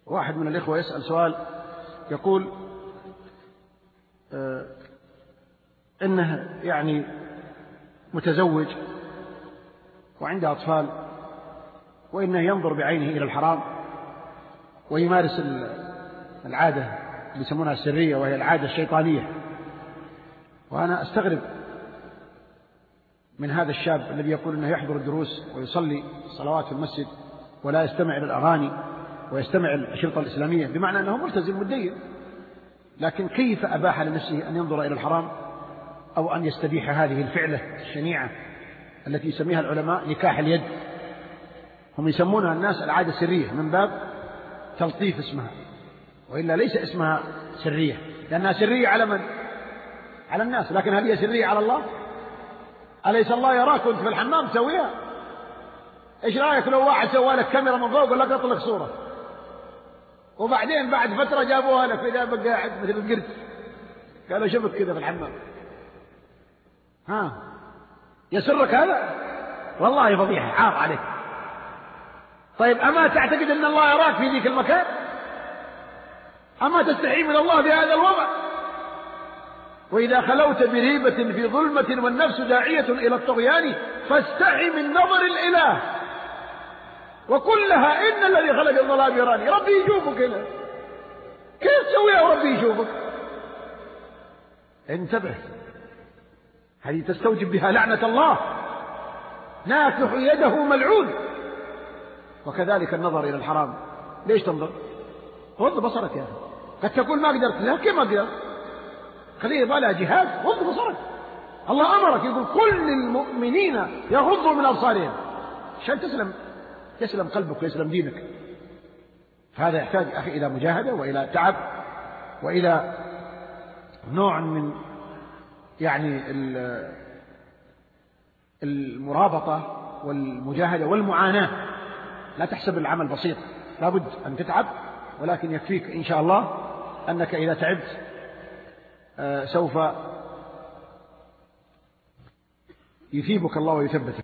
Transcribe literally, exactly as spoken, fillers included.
واحد من الإخوة يسأل سؤال يقول آه إنه يعني متزوج وعنده أطفال، وإنه ينظر بعينه إلى الحرام ويمارس العادة اللي يسمونها السرية، وهي العادة الشيطانية. وأنا أستغرب من هذا الشاب الذي يقول إنه يحضر الدروس ويصلي الصلوات في المسجد ولا يستمع إلى الأغاني ويستمع الأشرطة الإسلامية، بمعنى أنه ملتزم مدين، لكن كيف أباح لنفسه أن ينظر إلى الحرام أو أن يستبيح هذه الفعلة الشنيعة التي يسميها العلماء نكاح اليد؟ هم يسمونها الناس العادة السرية من باب تلطيف اسمها، وإلا ليس اسمها سرية، لأنها سرية على من؟ على الناس، لكن هل هي سرية على الله؟ أليس الله يراك وأنت في الحمام تسويها؟ إيش رأيك لو واحد سوى لك كاميرا من فوق وقال لك اطلق صورة، وبعدين بعد فترة جابوها لك إذا بقى قاعد مثل القرد قالوا شوفك كذا في الحمام، ها يسرك هذا؟ والله فضيحة، عار عليك. طيب أما تعتقد أن الله يراك في ذيك المكان؟ أما تستحي من الله في هذا الوضع؟ وإذا خلوت بريبة في ظلمة والنفس داعية إلى الطغيان فاستحي من نظر الإله وقل لها إن الذي خلق الظلام يراني. ربي يشوفك هنا، كيف تسويها وربي يشوفك؟ انتبه، هذه تستوجب بها لعنة الله، ناكح يده ملعون. وكذلك النظر إلى الحرام، ليش تنظر؟ غض بصرك يا أخي. قد تقول ما قدرت، لا كيف ما قدرت؟ خليه يبغى جهاد، غض بصرك. الله أمرك يقول كل المؤمنين يغضوا من أبصارهم عشان تسلم يسلم قلبك ويسلم دينك. فهذا يحتاج أخي إلى مجاهدة وإلى تعب وإلى نوع من يعني المرابطة والمجاهدة والمعاناة. لا تحسب العمل بسيط، لابد أن تتعب، ولكن يكفيك إن شاء الله أنك إذا تعبت سوف يثيبك الله ويثبتك.